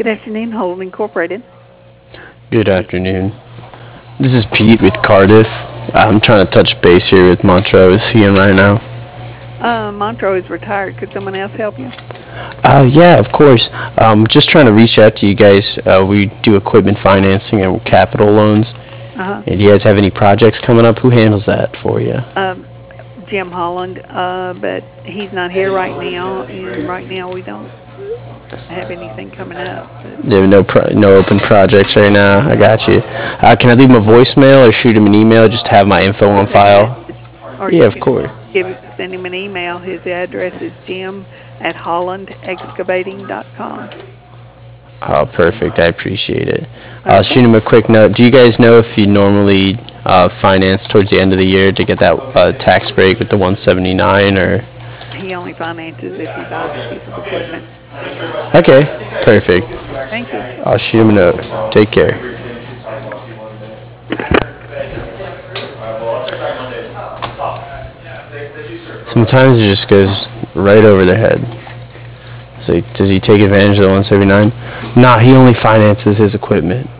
Good afternoon, Holden Incorporated. Good afternoon. This is Pete with Cardiff. I'm trying to touch base here with Montrose. Is he in right now? Montrose is retired. Could someone else help you? Yeah, of course. Just trying to reach out to you guys. We do equipment financing and capital loans. Uh-huh. And do you guys have any projects coming up? Who handles that for you? Jim Holland, but he's not here right now, and right now we don't have anything coming up. There are no open projects right now. I got you. Can I leave him a voicemail or shoot him an email just to have my info on Send him a file? message, or Yeah, you of can course. send him an email. His address is jim@hollandexcavating.com. Oh, perfect. I appreciate it. I'll Okay. shoot him a quick note. Do you guys know if you normally finance towards the end of the year to get that tax break with the 179 or? He only finances if he buys a piece of equipment. Okay, perfect. Thank you. I'll shoot him a note. Take care. Sometimes it just goes right over their head. So does he take advantage of the 179? Nah, he only finances his equipment.